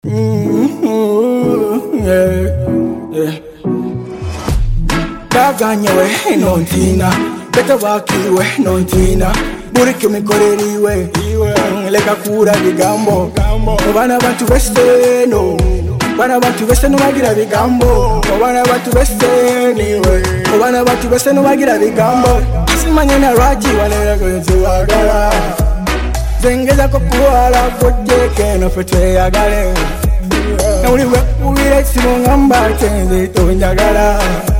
Baganyewe nontina beta wakiwe nontina burike mikoreriwe leka kura bigambo bana bantu beste no bana bantu beste no bagira bigambo bana bantu beste niwe bana bantu beste no bagira bigambo simanye na raji wanera kwenzwagala zengeza ko kuala kujeke no fete yagale na uliwe uwire simongamba tenze tonjagala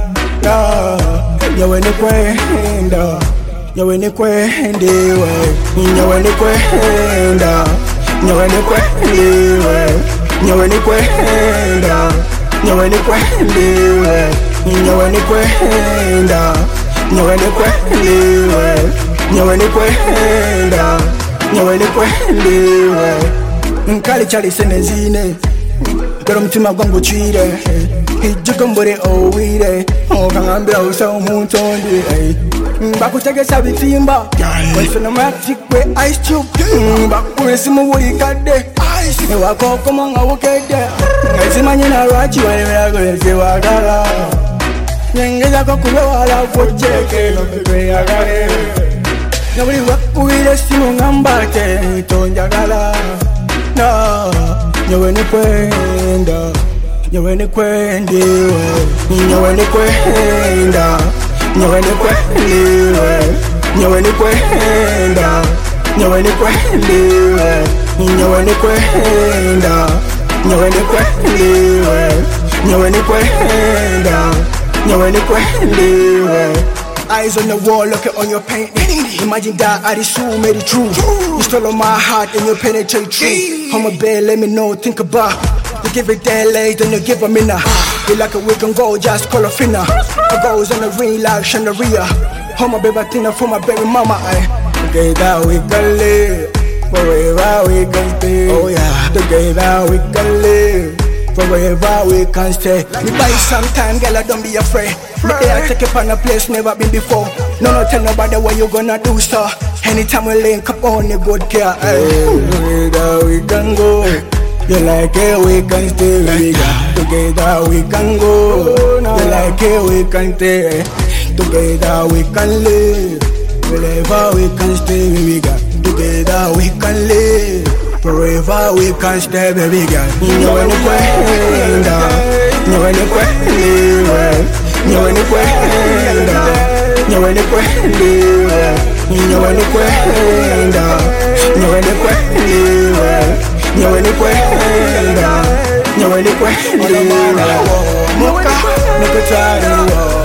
nyawe ni kwenda nyawe ni kwendiwe nyawe ni kwenda nyawe ni kwendiwe nyawe ni kwenda nyawe ni kwendiwe nyawe ni kwenda nyawe ni kwendiwe nyawe ni kwenda nyawe ni kwendiwe nkali chali senezine gora mutima gwangu chire hijugombore owire okangambira usa omuntondi bakutegesa bitimba wesonomatikwe ice cube bakuesimu buli kadde ewakokoma nga bukedde esimanye na lwaki walemeragoesiwagala nyengezako kubewala kujeke nokwekweyagale nabuli wakubire esimu ngambate tonjagala nyawe ni kwenda nyawe ni kwendiwe nyawe ni kwenda nyawe ni kwendiwe nyawe ni kwenda nyawe ni kwendiwe nyawe ni kwenda nyawe ni kwendiwe nyawe ni kwenda nyawe ni kwendiwe. Eyes on the wall, looking on your paint. Imagine that I soul made it true. You stole on my heart and you penetrate true. On my bed, let me know, think about. You give it that late, then you give a minute. You like a wig and go, just call a finna. I goes on the ring like chandelier. On my baby, thing for my baby mama. Together we can live, forever we can stay. Oh yeah, together we can live, forever we can stay. Me buy some time, girl, don't be afraid. Me there, take it on a place never been before. No, tell nobody what you gonna do, sir. Anytime we link up on the good care. Together we can go. You like it, we can stay. Together we can go. You like it, we can stay. Together we can live. Wherever we can stay, together we can live. Forever we can stay, baby girl. Nyawe ni kwenda, nyawe ni kwenda, nyawe ni kwenda, nyawe ni kwenda, nyawe ni kwenda, nyawe ni kwenda, nyawe ni kwenda, nyawe ni kwenda. Moka nikutari wo.